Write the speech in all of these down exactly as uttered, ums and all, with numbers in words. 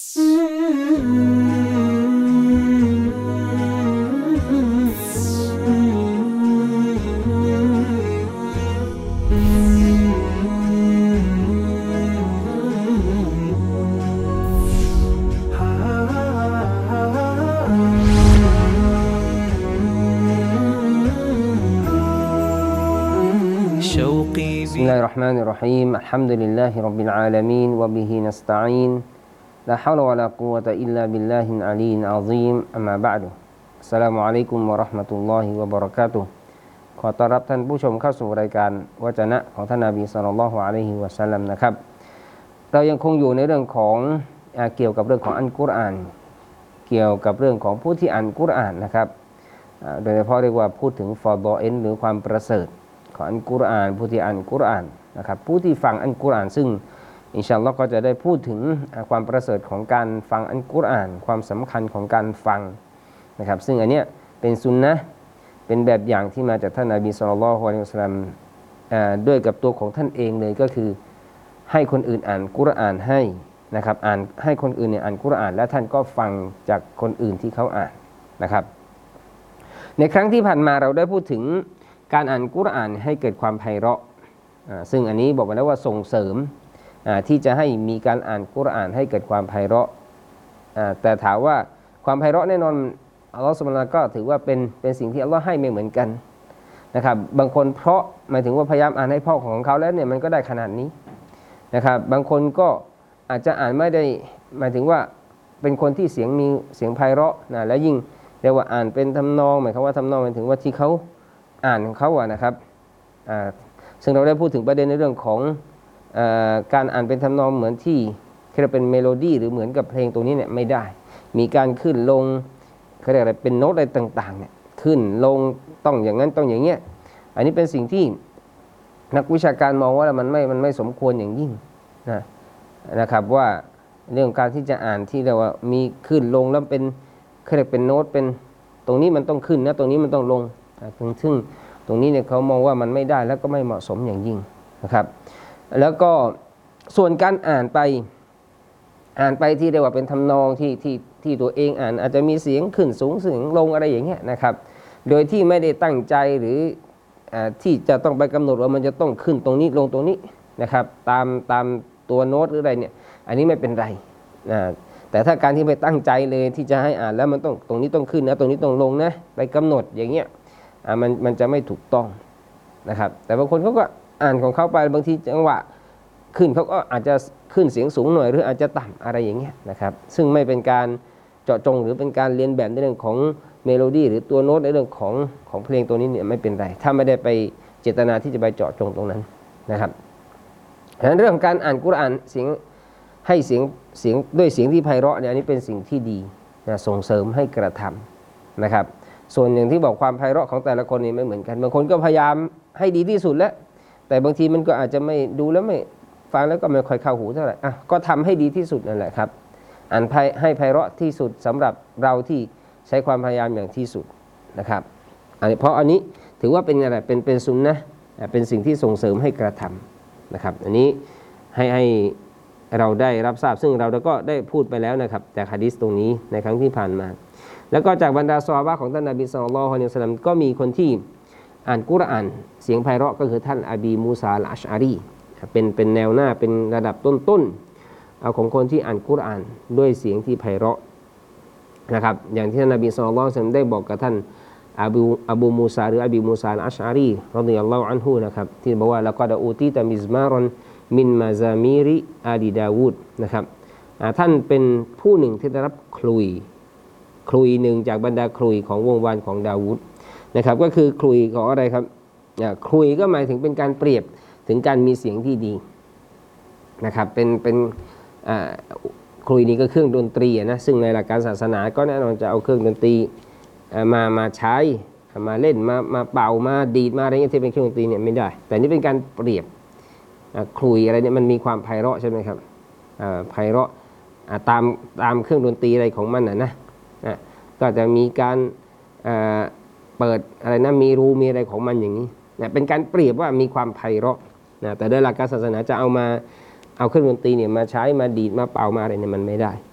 بسم الله الرحمن الرحيم الحمد لله رب العالمين وبه نستعين لا حول ولا قوة إلا بالله العلي العظيم أما بعد السلام عليكم ورحمة الله وبركاته ขอต้อนรับท่านผู้ชมเข้าสู่รายการวจนะของท่านนบีศ็อลลัลลอฮุอะลัยฮิวะซัลลัมนะครับเรายังคงอยู่ในเรื่องของเกี่ยวกับเรื่องของอัลกุรอานเกี่ยวกับเรื่องของผู้ที่อ่านกุรอานนะครับโดยเฉพาะเรียกว่าพูดถึงฟอฎออิลหรือความประเสริฐของอัลกุรอานผู้ที่อ่านกุรอานนะครับผู้ที่ฟังอัลกุรอานซึ่งอินชาอัลลอฮ์ก็จะได้พูดถึงความประเสริฐของการฟังอัลกุรอานความสำคัญของการฟังนะครับซึ่งอันเนี้ยเป็นซุนนะห์เป็นแบบอย่างที่มาจากท่านนบีศ็อลลัลลอฮุอะลัยฮิวะซัลลัมด้วยกับตัวของท่านเองเลยก็คือให้คนอื่นอ่านกุรอานให้นะครับอ่านให้คนอื่นเนี่ยอ่านกุรอานและท่านก็ฟังจากคนอื่นที่เขาอ่านนะครับในครั้งที่ผ่านมาเราได้พูดถึงการอ่านกุรอานให้เกิดความไพเราะซึ่งอันนี้บอกไว้แล้วว่าส่งเสริมที่จะให้มีการอ่านกุรอานให้เกิดความไพเราะแต่ถามว่าความไพเราะแน่นอนอัลลอฮฺซุบฮานะฮูวะตะอาลาก็ถือว่าเป็นเป็นสิ่งที่อัลลอฮ์ให้ไม่เหมือนกันนะครับบางคนเพราะหมายถึงว่าพยายามอ่านให้พ่อของเขาแล้วเนี่ยมันก็ได้ขนาดนี้นะครับบางคนก็อาจจะอ่านไม่ได้หมายถึงว่าเป็นคนที่เสียงมีเสียงไพเราะนะและยิ่งเรียกว่าอ่านเป็นทำนองหมายความว่าทำนองหมายถึงว่าที่เขาอ่านของเขาอะนะครับซึ่งเราได้พูดถึงประเด็นในเรื่องของเอ่อการอ่านเป็นทำนองเหมือนที่ที่เราเป็นเมโลดี้หรือเหมือนกับเพลงตรงนี้เนี่ยไม่ได้มีการขึ้นลงเขาเรียกอะไรเป็นโน้ตอะไรต่างๆเนี่ยขึ้นลงต้องอย่างนั้นต้องอย่างเงี้ยอันนี้เป็นสิ่งที่นักวิชาการมองว่ามันไม่มันไม่สมควรอย่างยิ่งนะนะครับว่าเรื่องการที่จะอ่านที่เราว่ามีขึ้นลงแล้วเป็นเขาเรียกเป็นโน้ตเป็นตรงนี้มันต้องขึ้นนะตรงนี้มันต้องลงซึ่งตรงนี้เนี่ยเขามองว่ามันไม่ได้แล้วก็ไม่เหมาะสมอย่างยิ่งนะครับแล้วก็ส่วนการอ่านไปอ่านไปที่เรียกว่าเป็นทำนองที่ที่ที่ตัวเองอ่านอาจจะมีเสียงขึ้นสูงเสียงลงอะไรอย่างเงี้ยนะครับโดยที่ไม่ได้ตั้งใจหรือที่จะต้องไปกำหนดว่ามันจะต้องขึ้นตรงนี้ลงตรงนี้นะครับตามตามตัวโน้ตหรืออะไรเนี่ยอันนี้ไม่เป็นไรนะแต่ถ้าการที่ไปตั้งใจเลยที่จะให้อ่านแล้วมันต้องตรงนี้ต้องขึ้นนะตรงนี้ต้องลงนะไปกำหนดอย่างเงี้ยมันมันจะไม่ถูกต้องนะครับแต่บางคนเขาก็อ่านของเขาไปบางทีจังหวะขึ้นเขาก็อาจจะขึ้นเสียงสูงหน่อยหรืออาจจะต่ำอะไรอย่างเงี้ยนะครับซึ่งไม่เป็นการเจาะจงหรือเป็นการเรียนแบบในเรื่องของเมโลดี้หรือตัวโน้ตในเรื่องของของเพลงตัวนี้เนี่ยไม่เป็นไรถ้าไม่ได้ไปเจตนาที่จะไปเจาะจงตรงนั้นนะครับดังนั้นเรื่องการอ่านกุรอานเสียงให้เสียงเสียงด้วยเสียงที่ไพเราะเนี่ยอันนี้เป็นสิ่งที่ดีนะส่งเสริมให้กระทำนะครับส่วนอย่างที่บอกความไพเราะของแต่ละคนนี่ไม่เหมือนกันบางคนก็พยายามให้ดีที่สุดแล้วแต่บางทีมันก็อาจจะไม่ดูแล้วไม่ฟังแล้วก็ไม่ค่อยเข้าหูเท่าไหร่อ่ะก็ทำให้ดีที่สุดนั่นแหละครับอ่านให้ไพเราะที่สุดสำหรับเราที่ใช้ความพยายามอย่างที่สุดนะครับอันนี้เพราะอันนี้ถือว่าเป็นอะไรเป็นเป็นซุนนะห์เป็นสิ่งที่ส่งเสริมให้กระทำนะครับอันนี้ให้ให้เราได้รับทราบซึ่งเราก็ได้พูดไปแล้วนะครับจากหะดีษตรงนี้ในครั้งที่ผ่านมาแล้วก็จากบรรดาซอฮาบะห์ของท่านนบีศ็อลลัลลอฮุอะลัยฮิวะซัลลัมก็มีคนที่อ่านกุรอานเสียงไพเราะก็คือท่านอบีมูซาอัลอัชอารีเป็นเป็นแนวหน้าเป็นระดับต้นๆเอาของคนที่อ่านกุรอานด้วยเสียงที่ไพเราะนะครับอย่างที่ท่านนบีศ็อลลัลลอฮุอะลัยฮิวะซัลลัมได้บอกกับท่านอบูอบูมูซาหรืออบีมูซาอัลอัชอารีรอฎิยัลลอฮุอันฮุนะครับที่บอกว่าละกอดอูตีตะมิซมารันมินมาซามีริอาลีดาวูดนะครับท่านเป็นผู้หนึ่งที่ได้รับคลุยคลุยหนึ่งจากบรรดาคลุยของวงวานของดาวูดนะครับก็คือคลุยของอะไรครับคลุยก็หมายถึงเป็นการเปรียบถึงการมีเสียงที่ดีนะครับเป็นเป็นคลุยนี้ก็เครื่องดนตรีนะซึ่งในหลักการศาสนาก็แน่นอนจะเอาเครื่องดนตรีมามาใช้มาเล่นมามาเป่ามาดีดมาอะไรเงี้ยที่เป็นเครื่องดนตรีเนี่ยไม่ได้แต่นี่เป็นการเปรียบคลุยอะไรเนี่ยมันมีความไพเราะใช่ไหมครับไพเราะตามตามเครื่องดนตรีอะไรของมันนะนะก็จะมีการเปิดอะไรนะมีรูมีอะไรของมันอย่างนี้นะเป็นการเปรียบว่ามีความไพเราะนะแต่โดยหลักการศาสนาจะเอามาเอาเครื่องดนตรีเนี่ยมาใช้มาดีดมาเป่ามาอะไรเนี่ยมันไม่ได้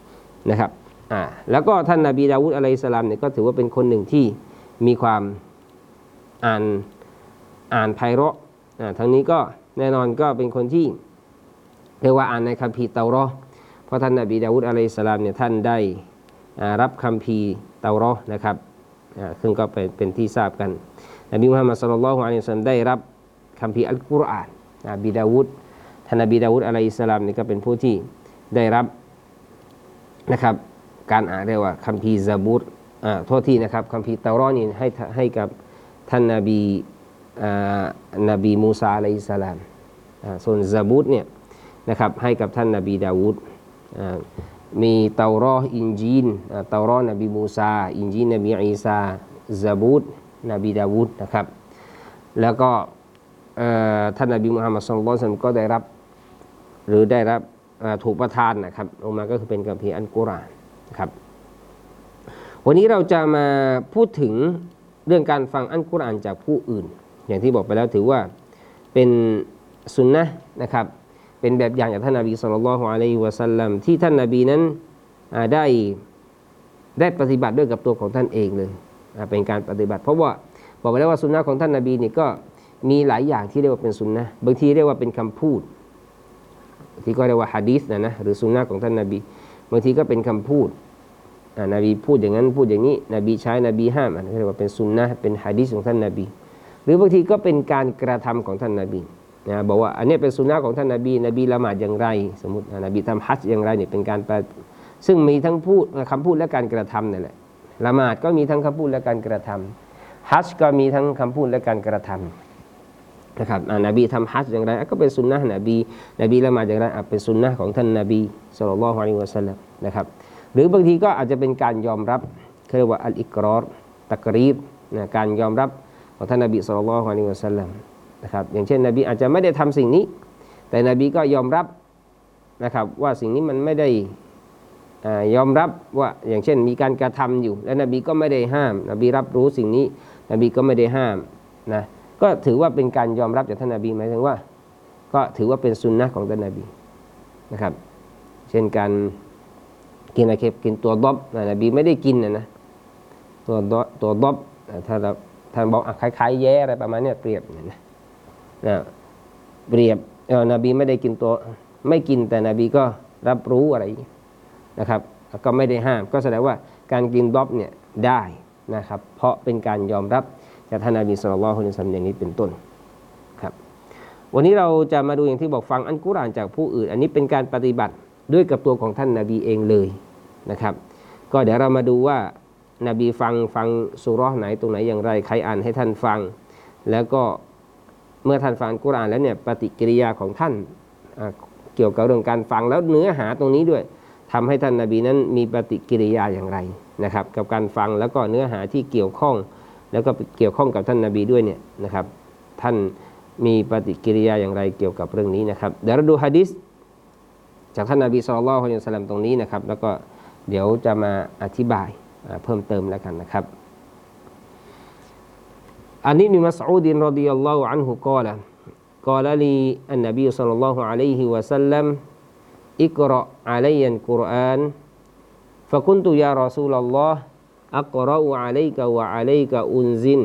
นะครับอ่าแล้วก็ท่านนบีดาวูดอะลัยฮิสสลามเนี่ยก็ถือว่าเป็นคนหนึ่งที่มีความอ่านอ่านไพเราะอ่าทั้งนี้ก็แน่นอนก็เป็นคนที่เรียกว่าอ่านในคัมภีร์เตาเราะห์เพราะท่านนบีดาวูดอะลัยฮิสสลามเนี่ยท่านได้รับคัมภีร์เตาเราะห์นะครับซึ่งก็เป็นเป็นที่ทราบกันนบีมุฮัมมัดศ็อลลัลลอฮุอะลัยฮิวะซัลลัมได้รับคัมภีร์อัลกุรอานนบีดาวูดท่านนบีดาวูดอะลัยฮิสสลามนี่ก็เป็นผู้ที่ได้รับนะครับการอ่านเรียกว่าคัมภีร์ซะบูรอ่าโทษทีนะครับคัมภีร์เตาเราะห์นี่ให้ให้กับท่านนบีอ่านบีมูซาอะลัยฮิสสลามอ่าส่วนซะบูรเนี่ยนะครับให้กับท่านนบีดาวูดอ่ามีเตาเราะห์อินญีลเตาเราะห์นบีมูซาอินญีลนบีอีซาซะบูรนบีดาวูดนะครับแล้วก็ท่านนบีมุฮัมมัดศ็อลลัลลอฮุอะลัยฮิวะซัลลัมก็ได้รับหรือได้รับถูกประทานนะครับลงมาก็คือเป็นคัมภีร์อัลกุรอานครับวันนี้เราจะมาพูดถึงเรื่องการฟังอัลกุรอานจากผู้อื่นอย่างที่บอกไปแล้วถือว่าเป็นสุนนะห์นะครับเป็นแบบอย่างจากท่านนบีศ็อลลัลลอฮุอะลัยฮิวะซัลลัมที่ท่านนบีนั้นได้ได้ปฏิบัติด้วยกับตัวของท่านเองเลยเป็นการปฏิบัติเพราะว่าบอกไปแล้วว่าสุนนะห์ของท่านนบีนี่ก็มีหลายอย่างที่เรียกว่าเป็นสุนนะห์บางทีเรียกว่าเป็นคำพูดที่ก็เรียกว่าหะดีษนะนะหรือสุนนะห์ของท่านนบีบางทีก็เป็นคำพูดนบีพูดอย่างนั้นพูดอย่างนี้นบีใช้นบีห้ามอันนี้เรียกว่าเป็นสุนนะห์เป็นหะดีษของท่านนบีหรือบางทีก็เป็นการกระทำของท่านนบีนะบอกว่าอันนี้เป็นสุนนะห์ของท่านนบีนบีละหมาดอย่างไรสมมตินบีทำฮัจญ์อย่างไรเนี่ยเป็นการซึ่งมีทั้งพูดคำพูดและการกระทำนั่นแหละละหมาดก็มีทั้งคำพูดและการกระทำฮัจญ์ก็มีทั้งคำพูดและการกระทำนะครับนบีทำฮัจญ์อย่างไรก็เป็นสุนนะห์นบีนบีละหมาดอย่างไรเป็นสุนนะห์ของท่านนบีศ็อลลัลลอฮุอะลัยฮิวะซัลลัมนะครับหรือบางทีก็อาจจะเป็นการยอมรับเรียกว่าอัลอิกรอรตักรีรนะการยอมรับของท่านนบีศ็อลลัลลอฮุอะลัยฮิวะซัลลัมนะครับอย่างเช่นนบีอาจจะไม่ได้ทำสิ่งนี้แต่นบีก็ยอมรับนะครับว่าสิ่งนี้มันไม่ได้ยอมรับว่าอย่างเช่นมีการกระทำอยู่และนบีก็ไม่ได้ห้ามนบีรับรู้สิ่งนี้นบีก็ไม่ได้ห้ามนะก็ถือว่าเป็นการยอมรับจากท่านนบีหมายถึงว่าก็ถือว่าเป็นสุนนะของท่านนบีนะครับเช่นการกินอะไรกินตัวดอบนบีไม่ได้กินนะนะตัวดอบตัวดอบถ้าเราท่านบอกคล้ายๆแย่อะไรประมาณนี้เปรียบนะนะเปรียบเออนบีไม่ได้กินตัวไม่กินแต่นบีก็รับรู้อะไรนะครับก็ไม่ได้ห้ามก็แสดงว่าการกินดอบเนี่ยได้นะครับเพราะเป็นการยอมรับจากท่านนบีศ็อลลัลลอฮุอะลัยฮิวะซัลลัมอย่างนี้เป็นต้นครับวันนี้เราจะมาดูอย่างที่บอกฟังอัลกุรอานจากผู้อื่นอันนี้เป็นการปฏิบัติด้วยกับตัวของท่านนบีเองเลยนะครับก็เดี๋ยวเรามาดูว่านบีฟังฟังซูเราะห์ไหนตรงไหนอย่างไรใครอ่านให้ท่านฟังแล้วก็เมื่อท่านฟังอัลกุรอานแล้วเนี่ยปฏิกิริยาของท่านเกี่ยวกับเรื่องการฟังแล้วเนื้อหาตรงนี้ด้วยทำให้ท่านนบีนั้นมีปฏิกิริยาอย่างไรนะครับกับการฟังแล้วก็เนื้อหาที่เกี่ยวข้องแล้วก็เกี่ยวข้องกับท่านนบีด้วยเนี่ยนะครับท่านมีปฏิกิริยาอย่างไรเกี่ยวกับเรื่องนี้นะครับเดี๋ยวเราดูหะดีษจากท่านนบีศ็อลลัลลอฮุอะลัยฮิวะซัลลัมตรงนี้นะครับแล้วก็เดี๋ยวจะมาอธิบายเพิ่มเติมแล้วกันนะครับอันนี้อิบนุมัสอูดรอฎิยัลลอฮุอันฮุกล่าวกล่าวลีอันนบีศ็อลลัลลอฮุอะลัยฮิวะซัลลัมอิกเราะอะลัยยัลกุรอานฟะกุนตุยารอซูลัลลอฮ์อักเราะอะลัยกะวะอะลัยกะอุนซิน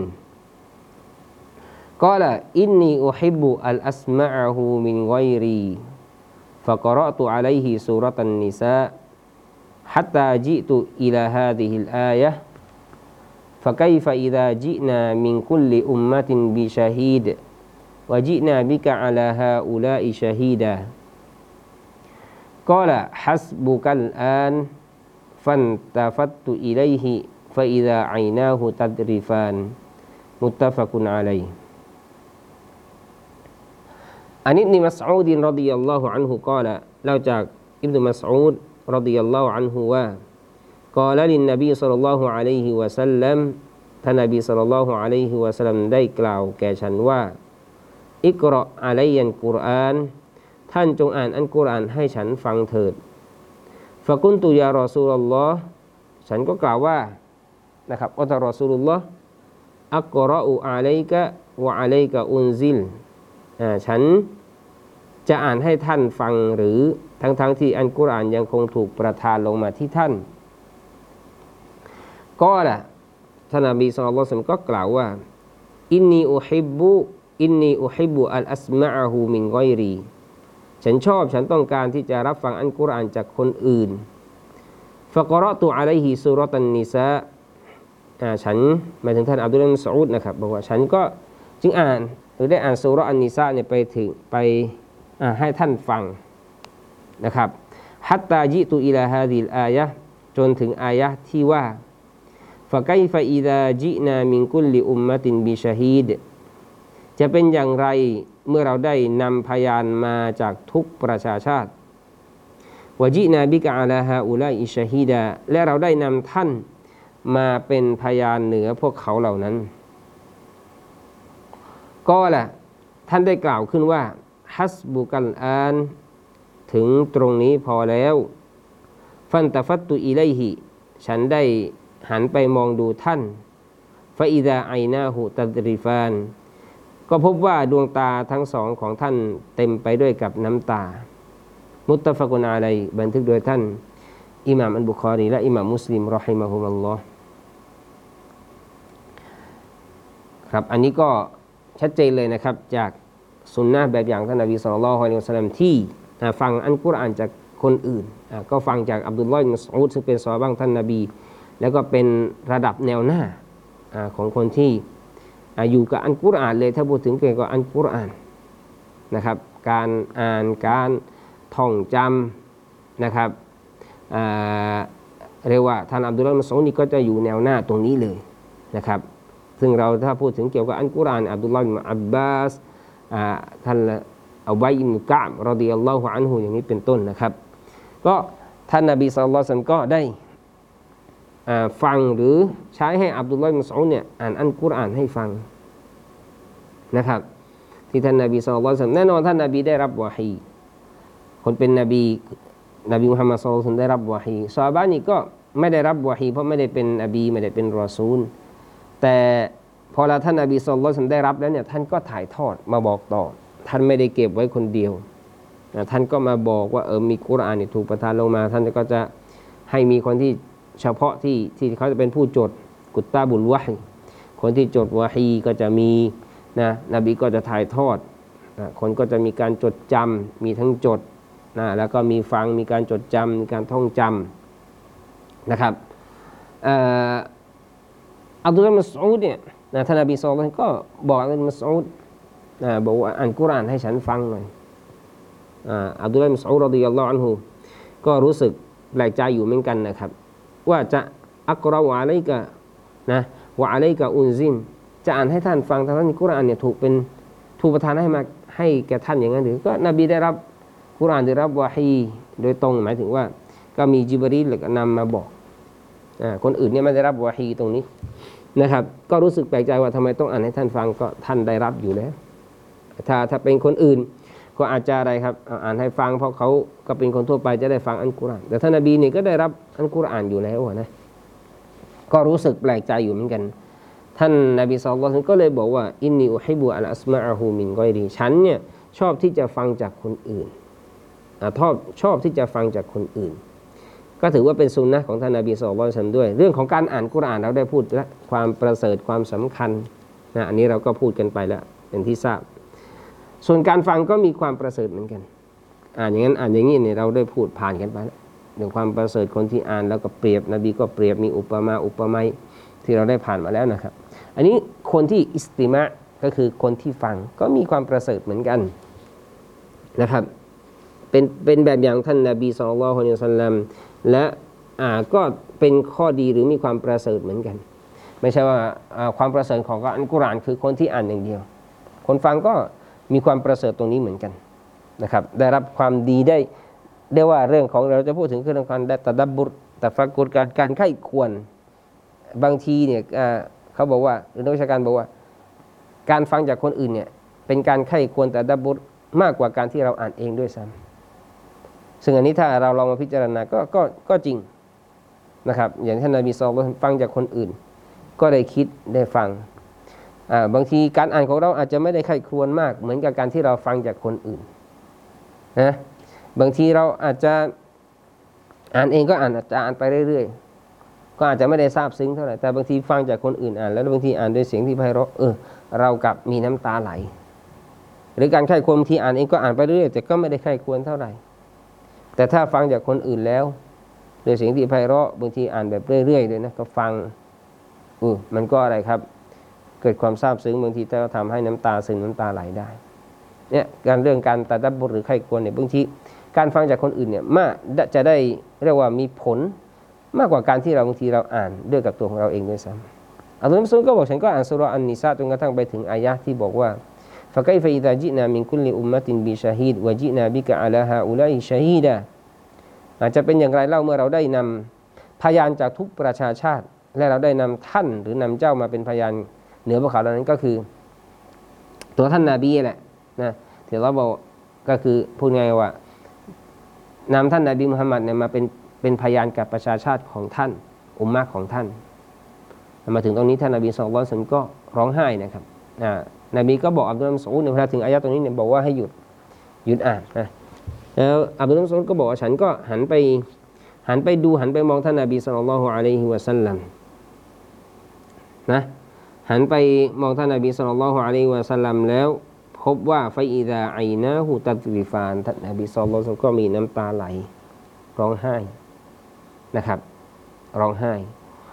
กล่าวอินนีอุฮิบบุอัลอัสมะอะฮูมินฆอยรีฟะกะเราะตุอะลัยฮิซูเราะตันนิซาฮัตตาจิตุอิลาฮาซิฮิลอายะห์ฟะไกฟะอิซาจินามินคุลลิอุมมะตินบิชะฮีดวะจินาบิกะอะลาฮาอุลาอิชะฮีดากล่าวฮัสบุกัลอานฟันตะฟัตตุอิลัยฮิฟะอิซาอัยนาฮูตัดริฟานมุตตะฟะกุนอะลัยฮิอันนี้อิบนุมัสอูดรอฎิยัลลอฮุอันฮุกล่าวเล่าจากอิบนุมัสอูดรอฎิยัลลอฮุอันฮุว่ากล่าวลินนบีศ็อลลัลลอฮุอะลัยฮิวะซัลลัมท่านนบีศ็อลลัลลอฮุอะลัยฮิวะซัลลัมได้กล่าวแก่ฉันว่าอิกเราะอะลัยยัลกุรอานท่านจงอ่านอัลกุรอานให้ฉันฟังเถิดฟะกุนตุยารอซูลุลลอฮ์ฉันก็กล่าวว่านะครับอัลรอซูลุลลอฮ์อักเราะอูอะลัยกะวะอะลัยกะอุนซิลฉันจะอ่านให้ท่านฟังหรือทั้งๆ ท, ที่อัลกุรอานยังคงถูกประทานลงมาที่ท่านก็ล่ะท่านนบีศ็อลลัลลอฮุอะลัยฮิวะซัลลัมก็กล่าวว่าอินนีอุฮิบบุอินนีอุฮิบบุอัลอัสมะอะฮูมินกอยรีฉันชอบฉันต้องการที่จะรับฟังอัลกุรอานจากคนอื่นฟะกะเราะตุอะลัยฮิซูเราะตันนิสาฉันหมายถึงท่านอับดุลลาห์ อิบนุ มัสอูดนะครับบอกว่าฉันก็จึงอ่านหรือได้อ่านซูเราะห์อันนิสาเนี่ยไปถึงไปให้ท่านฟังนะครับฮัตตาญิตุอิลาฮาซิลอายะห์จนถึงอายะห์ที่ว่าฟะไกฟะอิซาญินามินกุลลิอุมมะตินบิชะฮีดจะเป็นอย่างไรเมื่อเราได้นำพยานมาจากทุกประชาชาติวะญินาบิกะอะลาฮาอุลาอิชะฮีดาและเราได้นำท่านมาเป็นพยานเหนือพวกเขาเหล่านั้นก็ล่ะท่านได้กล่าวขึ้นว่าฮัสบุกัลอานถึงตรงนี้พอแล้วฟันตะฟัตตุอิไลฮิฉันได้หันไปมองดูท่านฟะอิซาไอนาหูตัดริฟานก็พบว่าดวงตาทั้งสองของท่านเต็มไปด้วยกับน้ำตามุตตะฟะกุนอะลัยฮิบันทึกโดยท่านอิหม่ามอัลบุคอรีและอิหม่ามมุสลิมรอฮิมะฮุมุลลอฮ์ครับอันนี้ก็ชัดเจนเลยนะครับจากสุนนะแบบอย่างท่านนบีศ็อลลัลลอฮุอะลัยฮิวะซัลลัมที่ฟังอัลกุรอานจากคนอื่นก็ฟังจากอับดุลลอฮ์ อิบนุ มัสอูดซึ่งเป็นซอฮาบะห์ท่านนบีแล้วก็เป็นระดับแนวหน้าของคนที่อยู่กับอัลกุรอานเลยถ้าพูดถึงเกี่ยวกับอัลกุรอานนะครับการอ่านการท่องจำนะครับเรียกว่าท่านอับดุลลอฮ์ อิบนุ มัสอูดนี่ก็จะอยู่แนวหน้าตรงนี้เลยนะครับซึ่งเราถ้าพูดถึงเกี่ยวกับอัลกุรอานอับดุลลอฮ์ อิบนุ อับบาสท่านอุบัย อิบนุ กะอ์บ รอฎิยัลลอฮุอันฮุอย่างนี้เป็นต้นนะครับก็ท่านนบีศ็อลลัลลอฮุอะลัยฮิวะซัลลัมก็ได้ฟังหรือใช้ให้อับดุลลอฮ์ อิบนุ มัสอูดเนี่ยอ่านอัลกุรอานให้ฟังนะครับที่ท่านนบีศ็อลลัลลอฮุอะลัยฮิวะซัลลัมแน่นอนท่านนบีได้รับวะฮีคนเป็นนบีนบีมุฮัมมัดศ็อลลัลลอฮุอะลัยฮิวะซัลลัมได้รับวะฮีซอฮาบะห์นี่ก็ไม่ได้รับวะฮีเพราะไม่ได้เป็นนบีไม่ได้เป็นรอซูลแต่พอเราท่านนบีศ็อลลัลลอฮุอะลัยฮิวะซัลลัมได้รับแล้วเนี่ยท่านก็ถ่ายทอดมาบอกต่อท่านไม่ได้เก็บไว้คนเดียวท่านก็มาบอกว่าเออมีกุรอานถูกประทานลงมาท่านก็จะให้มีคนที่เฉพาะที่ที่เขาจะเป็นผู้จดกุตตาบุลวะฮีคนที่จดวะฮีก็จะมีนะนบีก็จะถ่ายทอดนะคนก็จะมีการจดจำมีทั้งจดนะแล้วก็มีฟังมีการจดจำมีการท่องจำนะครับอับดุลลาห์ อิบนุ มัสอูดเนี่ยนะท่านนบีศ็อลลัลลอฮุอะลัยฮิวะซัลลัมก็บอกอับดุลลาห์ อิบนุ มัสอูดนะบอกว่าอ่านกุรอานให้ฉันฟังหน่อยอับดุลลาห์ อิบนุ มัสอูด รอฎิยัลลอฮุอันฮุก็รู้สึกแปลกใจอยู่เหมือนกันนะครับว่าจะอักรอวะอะลัยกะนะวะอะลัยกะอุนซินจะอ่านให้ท่านฟังทั้งที่กุรอานเนี่ยถูกเป็นถูกประทานให้มาให้แก่ท่านอย่างนั้นหรือก็นบีได้รับกุรอานได้รับวะฮีโดยตรงหมายถึงว่าก็มีญิบรีลนำมาบอกคนอื่นเนี่ยไม่ได้รับวะฮีตรงนี้นะครับก็รู้สึกแปลกใจว่าทำไมต้องอ่านให้ท่านฟังก็ท่านได้รับอยู่แล้วถ้าถ้าเป็นคนอื่นก็อาจจะอะไรครับอ่านให้ฟังเพราะเขาก็เป็นคนทั่วไปจะได้ฟังอัลกุรอานแต่ท่านนบีนี่ก็ได้รับอัลกุรอานอยู่แล้วนะก็รู้สึกแปลกใจอยู่เหมือนกันท่านนบีศ็อลลัลลอฮุอะลัยฮิวะซัลลัมก็เลยบอกว่าอินนีอุฮิบุอัลอัสมะอะฮูมินกอยรีฉันเนี่ยชอบที่จะฟังจากคนอื่นชอบชอบที่จะฟังจากคนอื่นก็ถือว่าเป็นสุนนะของท่านนบีศ็อลลัลลอฮุอะลัยฮิวะซัลลัมด้วยเรื่องของการอ่านกุรอานเราได้พูดแล้วความประเสริฐความสำคัญนะอันนี้เราก็พูดกันไปแล้วเป็นที่ทราบส่วนการฟังก็มีความประเสริฐเหมือนกันอ่านอย่างนั้นอ่านอย่างนี้เนี่ยเราได้พูดผ่านกันไปแล้วเรื่องความประเสริฐคนที่อ่านแล้วก็เปรียบนบีก็เปรียบมีอุปมาอุปไมยที่เราได้ผ่านมาแล้วนะครับอันนี้คนที่อิสติมะก็คือคนที่ฟังก็มีความประเสริฐเหมือนกันนะครับเป็นเป็นแบบอย่างท่านนบีศ็อลลัลลอฮุอะลัยฮิวะซัลลัมและอ่าก็เป็นข้อดีหรือมีความประเสริฐเหมือนกันไม่ใช่ว่าความประเสริฐของอัลกุรอานคือคนที่อ่านอย่างเดียวคนฟังก็มีความประเสริฐตรงนี้เหมือนกันนะครับได้รับความดีได้ได้ว่าเรื่องของเราจะพูดถึงเรื่องการได้ตะดับบุรตะฟักกุรการการไข้ควรบางทีเนี่ยเขาบอกว่าหรือนักวิชาการบอกว่าการฟังจากคนอื่นเนี่ยเป็นการไข้ควรตะดับบุรมากกว่าการที่เราอ่านเองด้วยซ้ำซึ่งอันนี้ถ้าเราลองมาพิจารณาก็ก็ก็จริงนะครับอย่างท่านนบีศ็อลลัลลอฮุอะลัยฮิวะซัลลัมฟังจากคนอื่นก็ได้คิดได้ฟังบางทีการอ่านของเราอาจจะไม่ได้ใคร่ครวญมากเหมือนกับการที่เราฟังจากคนอื่นนะบางทีเราอาจจะอ่านเองก็อ่านอาจจะอ่านไปเรื่อยๆก็อาจจะไม่ได้ซาบซึ้งเท่าไหร่แต่บางทีฟังจากคนอื่นอ่านแล้วบางทีอ่านด้วยเสียงที่ไพเราะเออเรากับมีน้ำตาไหลหรือการใคร่ควรบางทีอ่านเองก็อ่านไปเรื่อยแต่ก็ไม่ได้ใคร่ควรเท่าไหร่แต่ถ้าฟังจากคนอื่นแล้วด้วยเสียงที่ไพเราะบางทีอ่านแบบเรื่อยๆเลยนะก็ฟังเออมันก็อะไรครับเกิดความซาบซึ้งบางทีก็ทำให้น้ำตาซึมน้ำตาไหลได้เนี่ยการเรื่องการตะดับบรหรือใคร่ควรเนี่ยบางทีการฟังจากคนอื่นเนี่ยมากจะได้เรียกว่ามีผลมากกว่าการที่เราบางทีเราอ่านด้วยกับตัวของเราเองด้วยซ้ำอัลลอฮฺซุลก็บอกฉันก็อ่านซูเราะห์อันนิสาจนกระทั่งไปถึงอายะห์ที่บอกว่าฟะไกฟะอิซาจินามินคุลลิอุมมะตินบิชะฮีดวะจินาบิกะอะลาฮาอุลัยชะฮีดะอาจจะเป็นอย่างไรเล่าเมื่อเราได้นำพยานจากทุกประชาชาติและเราได้นำท่านหรือนำเจ้ามาเป็นพยานเหนือพวกเขาเหล่านั้นก็คือตัวท่านนบีแหละนะที่เราบอกก็คือพูดง่ายว่านำท่านนบีมุฮัมมัดเนี่ยมาเป็นเป็นพยานกับประชาชาติของท่านอุมมะของท่านมาถึงตรงนี้ท่านนบีศ็อลลัลลอฮุอะลัยฮิวะซัลลัมก็ร้องไห้นะครับอ่านบีก็บอกอับดุลลาห์ บิน มัสอูดในเวลาถึงอายะห์ตรงนี้เนี่ยบอกว่าให้หยุดหยุดอ่านนะแล้วอับดุลลาห์ บิน มัสอูดก็บอกว่าฉันก็หันไปหันไปดูหันไปมองท่านนบีศ็อลลัลลอฮุอะลัยฮิวะซัลลัมนะหันไปมองท่านนบีศ็อลลัลลอฮุอะลัยฮิวะซัลลัมแล้วพบว่าฟะอิซาอัยนาฮูตัดริฟานท่านนบีศ็อลลัลลอฮุอะลัยฮิวะซัลลัมก็มีน้ำตาไหลร้องไห้นะครับร้องไห้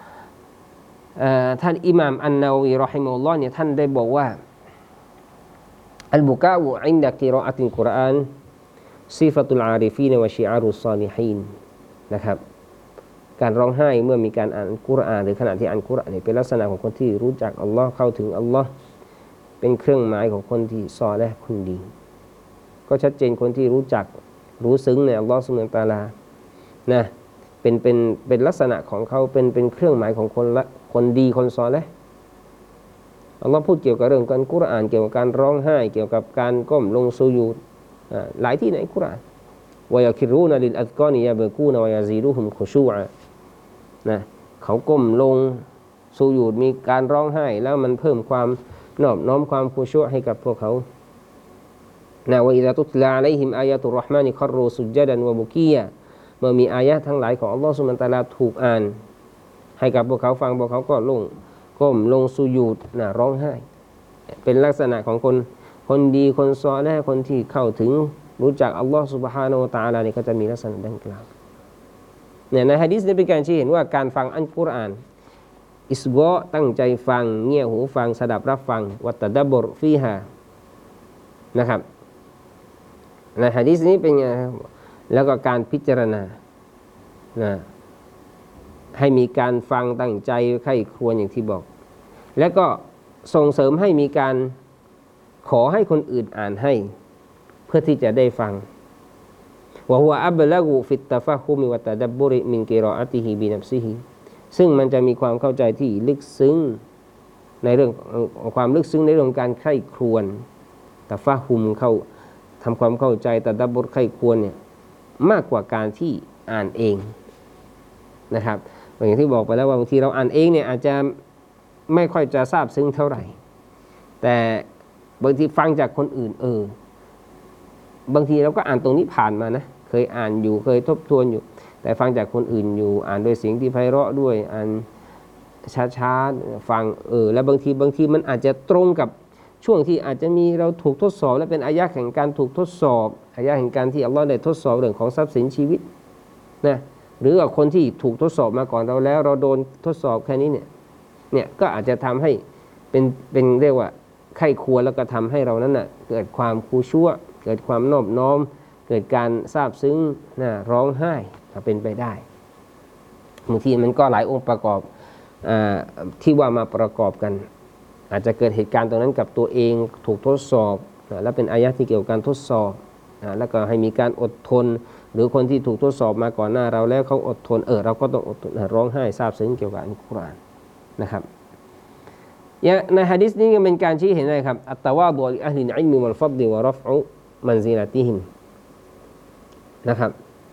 ท่านอิหม่ามอันนาวีรอฮิมะฮุลลอฮ์เนี่ยท่านได้บอกว่าอัลบุกาอุอินดะกิรออะติลกุรอานซิฟะตุลอาริฟีนวะชิอารุศศอลิฮีนนะครับการร้องไห้เมื่อมีการอ่านกุรอานหรือขณะที่อ่านกุรอานเนี่ยเป็นลักษณะของคนที่รู้จักอัลลอฮ์เข้าถึงอัลลอฮ์เป็นเครื่องหมายของคนที่ซอลิห์คนดีก็ชัดเจนคนที่รู้จักรู้ซึ้งในอัลลอฮ์ซุบฮานะฮูวะตะอาลานะเป็นเป็นเป็นลักษณะของเขาเป็นเป็นเครื่องหมายของคนละคนดีคนซอลิห์อัลลอฮ์พูดเกี่ยวกับเรื่องการกุรอานเกี่ยวกับการร้องไห้เกี่ยวกับการก้มลงสุญูดหลายที่ในกุรอานวะยะคิรูนะลิลอัซกานิยะบะกูนะวะยะซีดุฮุมคุชูอะนะเขาก้มลงสุญูดมีการร้องไห้แล้วมันเพิ่มความนอบน้อมความคุชูให้กับพวกเขานะวะอิซาตุตลาอะลัยฮิมอายะตุรเราะห์มานิคัรรูซุจดันวะบุกียะเมื่อมีอายะห์ทั้งหลายของอัลลอฮฺซุบฮานะฮูวะตะอาลาถูกอ่านให้กับพวกเขาฟังพวกเขาก็ลงก้มลงสุญูดนะร้องไห้เป็นลักษณะของคนคนดีคนซอลิห์คนที่เข้าถึงรู้จักอัลลอฮฺซุบฮานะฮูวะตะอาลานี่ก็จะมีลักษณะดังกล่าวเนี่ยในหะดีษนี้เป็นการชี้เห็นว่าการฟังอัลกุรอานอิสกอตั้งใจฟังเงี่ยหูฟังสดับรับฟังวัตตะดับบรฟีฮานะครับในหะดีษนี้เป็นไงแล้วก็การพิจารณานะให้มีการฟังตั้งใจใคร่ครวญอย่างที่บอกแล้วก็ส่งเสริมให้มีการขอให้คนอื่นอ่านให้เพื่อที่จะได้ฟังวะฮุวะอับละกูฟิตตะฟะฮุมิวะตะดับบุริมินกิรออะติฮิบินัฟซิฮิซึ่งมันจะมีความเข้าใจที่ลึกซึ้งในเรื่องความลึกซึ้งในเรื่องการใคร่ครวญตะฟะฮุมเข้าทำความเข้าใจตะดับบุรใคร่ครวญเนี่ยมากกว่าการที่อ่านเองนะครับอย่างที่บอกไปแล้วว่าบางทีเราอ่านเองเนี่ยอาจจะไม่ค่อยจะทราบซึ้งเท่าไหร่แต่บางทีฟังจากคนอื่นเออบางทีเราก็อ่านตรงนี้ผ่านมานะเคยอ่านอยู่เคยทบทวนอยู่แต่ฟังจากคนอื่นอยู่อ่านด้วยเสียงที่ไพเราะด้วยอ่านช้าๆฟังเออแล้วบางทีบางทีมันอาจจะตรงกับช่วงที่อาจจะมีเราถูกทดสอบและเป็นอายะห์แห่งการถูกทดสอบอายะห์แห่งการที่อัลลอฮ์ได้ทดสอบเรื่องของทรัพย์สินชีวิตนะหรือว่าคนที่ถูกทดสอบมาก่อนเราแล้วเราโดนทดสอบแค่นี้เนี่ยเนี่ยก็อาจจะทำให้เป็นเป็นเรียกว่าไข้ควรแล้วก็ทำให้เรานั้นน่ะเกิดความคูชั่วเกิดความนอบน้อมเกิดการซาบซึ้งนะร้องไห้เป็นไปได้บางทีมันก็หลายองค์ประกอบอที่ว่ามาประกอบกันอาจจะเกิดเหตุการณ์ตรงนั้นกับตัวเองถูกทดสอบนะและเป็นอายะห์ที่เกี่ยวกับการทดสอบนะแล้วก็ให้มีการอดทนหรือคนที่ถูกทดสอบมาก่อนหน้าเราแล้วเขาอดทนเออเราก็ต้องอดทนร้องไห้ซาบซึ้งเกี่ยวกับอัลกุรอานนะครับในหะดีษนี้ก็เป็นการชี้เห็นเลยครับอัตตะวาดุลิอะห์ลิลอิลมิวัลฟัฎลิวะรัฟอุมันซิละติฮิมนะครับ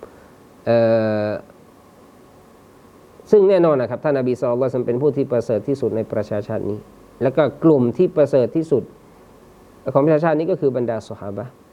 ซึ่งแน่นอนนะครับท่านนบีศ็อลลัลลอฮุอะลัยฮิวะซัลลัมเป็นผู้ที่ประเสริฐที่สุดในประชาชาตินี้แล้วก็กลุ่มที่ประเสริฐที่สุดของประชาชาตินี้ก็คือบรรดาซอฮาบะห์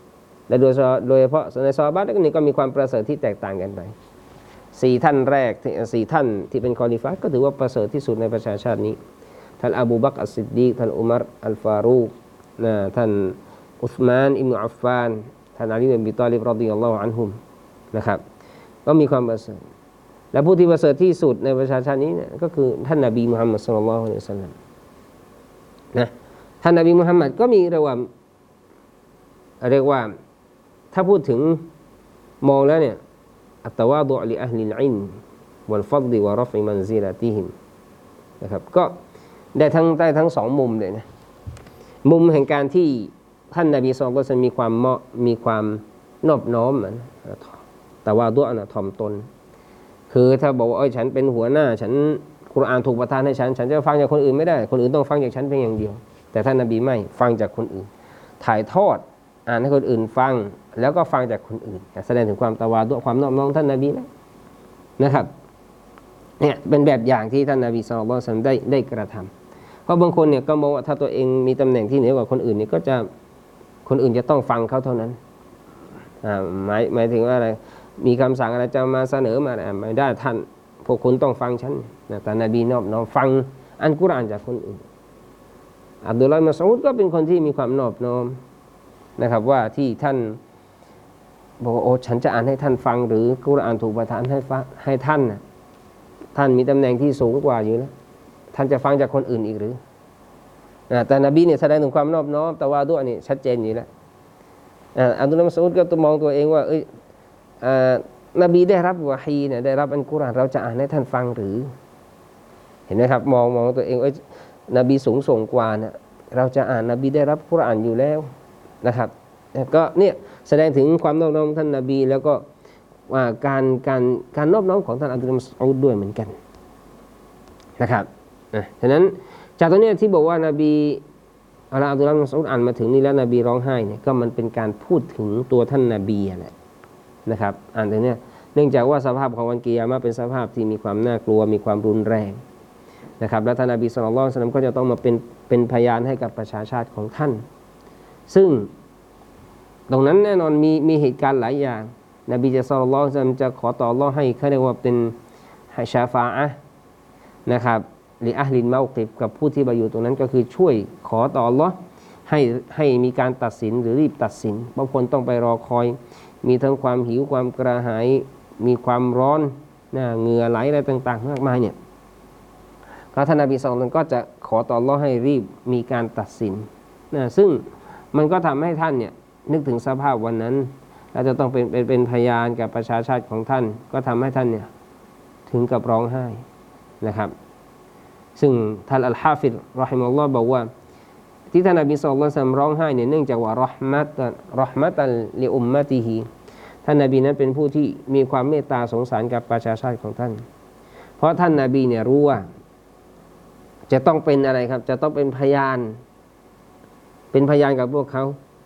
และโดยโดยเฉพาะในซอฮาบะห์นี่ก็มีความประเสริฐที่แตกต่างกันไปสี่ท่านแรกสี่ท่านที่เป็นคอลิฟะห์ก็ถือว่าประเสริฐที่สุดในประชาชาตินี้ท่านอบูบักรอัสซิดดีกท่านอุมัรอัลฟารูกนะท่านอุสมานอิบนุอัฟฟานท่านอาลีบินอบีฏอลิบรอฎิยัลลอฮุอันฮุมนะครับก็มีความประเสริฐและผู้ที่ประเสริฐที่สุดในประชาชาตินี้เนี่ยก็คือท่านนบีมุฮัมมัดศ็อลลัลลอฮุอะลัยฮิวะซัลลัมนะท่านนบีมุฮัมมัดก็มีเรียกว่าเรียกว่าถ้าพูดถึงมองแล้วเนี่ยอัตตะวาดุอ์ลิอะห์ลิลอิลม์วัลฟัฎลิวะรอฟอิมันซิละติฮิมนะครับก็ได้ทั้งได้ทั้งสองมุมเลยนะมุมแห่งการที่ท่านนบีศ็อลลัลลอฮุอะลัยฮิวะซัลลัมมีความเหมาะมีความนอบน้อมนะแต่ว่าดุอะห์ถ่อมตนคือถ้าบอกว่าเอ้ยฉันเป็นหัวหน้าฉันกุรอานถูกประทานให้ฉันฉันจะฟังจากคนอื่นไม่ได้คนอื่นต้องฟังจากฉันเพียงอย่างเดียวแต่ท่านนบีไม่ฟังจากคนอื่นถ่ายทอดอ่านให้คนอื่นฟังแล้วก็ฟังจากคนอื่นแสดงถึงความตะวาดุความนอบน้อมท่านนบีนะนะครับเนี่ยเป็นแบบอย่างที่ท่านนบีศ็อลลัลลอฮุอะลัยฮิวะซัลลัมได้ได้กระทำเพราะบางคนเนี่ยก็มองว่าถ้าตัวเองมีตำแหน่งที่เหนือกว่าคนอื่นนี่ก็จะคนอื่นจะต้องฟังเขาเท่านั้นอ่าหมายหมายถึงว่าอะไรมีคำสั่งอะไรจะมาเสนอมาไม่ได้ท่านพวกคุณต้องฟังฉันนะแต่นบีนอบน้อมฟังอันกุรอานจากคนอื่นอับดุลลอฮ์อิบนุมัสอูดก็เป็นคนที่มีความนอบน้อมนะครับว่าที่ท่านบอกว่าโอ้ฉันจะอ่านให้ท่านฟังหรือกุรอานถูกประทานให้ฟังให้ท่านนะท่านมีตำแหน่งที่สูงกว่าอยู่แล้วท่านจะฟังจากคนอื่นอีกหรือนะแต่นบีเนี่ยแสดงถึงความนอบน้อมแต่ว่าด้วยนี่ชัดเจนอยู่แล้วอับดุลลอฮ์อิบนุมัสอูดก็ต้องมองตัวเองว่าเอ้ยนบีได้รับวะฮีเนี่ยได้รับอัลกุรอานเราจะอ่านให้ท่านฟังหรือเห็นไหมครับมองมองตัวเองเอ้ยนบีสูงส่งกว่าเนี่ยเราจะอ่านนบีได้รับกุรอานอยู่แล้วนะครับก็เนี่ยแสดงถึงความนอบน้อมท่านนบีแล้วก็ว่าการการการนอบน้อมของท่านอับดุลลอฮ์มัสอูดด้วยเหมือนกันนะครับนะฉะนั้นจากตรงนี้ที่บอกว่านบีอัลอับดุลลอฮ์มัสอูดอ่านมาถึงนี่แล้วนบีร้องไห้เนี่ยก็มันเป็นการพูดถึงตัวท่านนบีแหละนะครับอ่านตรงนี้เนื่องจากว่าสภาพของวันกิยามะห์เป็นสภาพที่มีความน่ากลัวมีความรุนแรงนะครับและท่านนบีศ็อลลัลลอฮุอะลัยฮิวะซัลลัมก็จะต้องมาเป็นเป็นพยานให้กับประชาชาติของท่านซึ่งตรงนั้นแน่นอนมีมีเหตุการณ์หลายอย่างนบีจะศ็อลลัลลอฮุอะลัยฮิวะซัลลัมจะขอต่ออัลเลาะห์ให้เขาเรียกว่าเป็นชาฟาอะห์นะครับลิอะห์ลิลเมากิฟกับผู้ที่มาอยู่ตรงนั้นก็คือช่วยขอต่ออัลเลาะห์ให้ให้มีการตัดสินหรือรีบตัดสินบางคนต้องไปรอคอยมีทั้งความหิวความกระหายมีความร้อนนะเหงื่อไหลอะไรต่างๆมากมายเนี่ยก็ท่านนบีศ็อลลัลลอฮุอะลัยฮิวะซัลลัมก็จะขอต่ออัลเลาะห์ให้รีบมีการตัดสินนะซึ่งมันก็ทำให้ท่านเนี่ยนึกถึงสภาพวันนั้นและจะต้องเป็นเป็นเป็นพยานกับประชาชาติของท่านก็ทำให้ท่านเนี่ยถึงกับร้องไห้นะครับซึ่งท่านอัลฮาฟิฎเราะฮิมะฮุลลอฮ์บอกว่าที่ท่านนบีศ็อลลัลลอฮุอะลัยฮิวะซัลลัมร้องไห้เนี่ยเนื่องจากว่าเราะห์มะตเราะห์มะตัลลิอุมมะติฮิท่านนบีนั้นเป็นผู้ที่มีความเมตตาสงสารกับประชาชาติของท่านเพราะท่านนบีเนี่ยรู้ว่าจะต้องเป็นอะไรครับจะต้องเป็นพยานเป็นพยานกับพวกเขา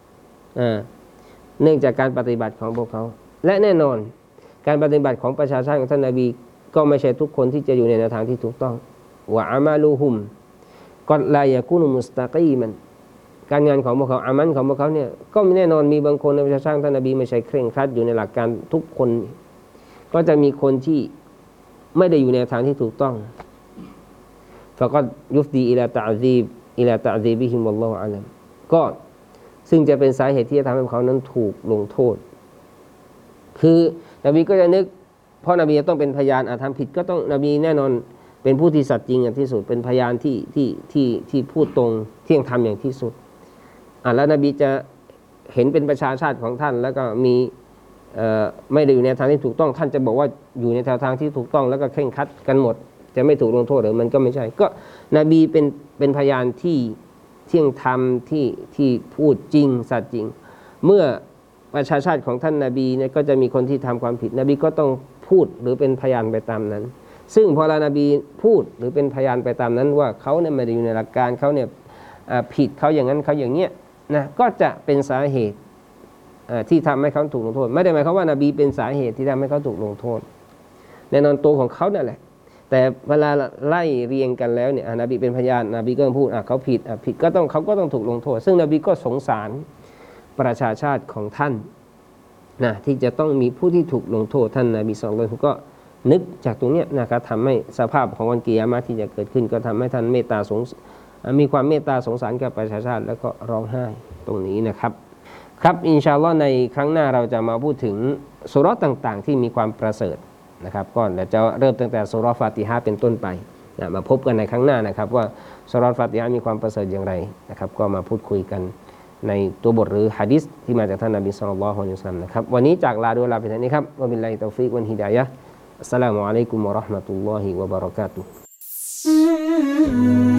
เนื่องจากการปฏิบัติของพวกเขาและแน่นอนการปฏิบัติของประชาชาติของท่านนบีก็ไม่ใช่ทุกคนที่จะอยู่ในแนวทางที่ถูกต้องวะอามาลูฮุมก็ลายะกุนุมุสตะกีมันการงานของพวกเขาอามันของพวกเขาเนี่ยก็แน่นอนมีบางคนในประชาชาติท่านนบีไม่ใช่เคร่งครัดอยู่ในหลักการทุกคนก็จะมีคนที่ไม่ได้อยู่ในทางที่ถูกต้องฟะกัดยุฟดีอิลาตะอซีบอิลาตะอซีบิฮิมวัลลอฮุอะลัมก็ซึ่งจะเป็นสาเหตุที่จะทำให้เขานั้นถูกลงโทษคือนบีก็จะนึกเพราะนบีจะต้องเป็นพยานอาทำผิดก็ต้องนบีแน่นอนเป็นผู้ที่สัตย์จริงอย่างที่สุดเป็นพยานที่ที่ที่ที่พูดตรงเที่ยงธรรมอย่างที่สุดอ่ะแล้วนบีจะเห็นเป็นประชาชาติของท่านแล้วก็มีเอ่อไม่ได้อยู่ในทางที่ถูกต้องท่านจะบอกว่าอยู่ในแนวทางที่ถูกต้องแล้วก็เคร่งครัดกันหมดจะไม่ถูกลงโทษหรือมันก็ไม่ใช่ก็นบีเป็นเป็นพยานที่เที่ยงธรรมที่ที่พูดจริงสัตย์จริงเมื่อประชาชาติของท่านนบีเนี่ยก็จะมีคนที่ทำความผิดนบีก็ต้องพูดหรือเป็นพยานไปตามนั้นซึ่งพอเรานบีพูดหรือเป็นพยานไปตามนั้นว่าเขาเนี่ยไม่ได้อยู่ในหลักการเขาเนี่ยผิดเขาอย่างนั้นเขาอย่างเนี้ยนะก็จะเป็นสาเหตุที่ทำให้เขาถูกลงโทษไม่ได้หมายความว่านบีเป็นสาเหตุที่ทำให้เขาถูกลงโทษแน่นอนตัวของเขานั่นแหละแต่เวลาไล่เรียงกันแล้วเนี่ยนบีเป็นพยานนบีก็ต้องพูดอ่ะเขาผิดอ่ะผิดก็ต้องเขาก็ต้องถูกลงโทษซึ่งนบีก็สงสารประชาชาติของท่านนะที่จะต้องมีผู้ที่ถูกลงโทษท่านนบีศ็อลลัลลอฮุอะลัยฮิวะซัลลัมก็นึกจากตรงนี้นะครับทำให้สภาพของวันกิยามะห์ที่จะเกิดขึ้นก็ทำให้ท่านเมตตาสงมีความเมตตาสงสารกับประชาชาติแล้วก็ร้องไห้ตรงนี้นะครับครับอินชาอัลลอฮ์ในครั้งหน้าเราจะมาพูดถึงซูเราะห์ต่างๆที่มีความประเสริฐนะครับก็เดี๋ยวจะเริ่มตั้งแต่ซูเราะห์ฟาติฮะห์เป็นต้นไปนะมาพบกันในครั้งหน้านะครับว่าซูเราะห์ฟาติฮะห์มีความประเสริฐอย่างไรนะครับก็มาพูดคุยกันในตัวบทหรือหะดีษที่มาจากท่านนบีศ็อลลัลลอฮุอะลัยฮิวะซัลลัมนะครับวันนี้จากลาด้วยลาไปเท่านี้ครับวะบิลลาฮิตอฟิกวัลฮิดายะฮ์อัสสลามุอะลัยกุมวะเราะห์มะตุลลอฮิวะบะเราะกาตุฮ์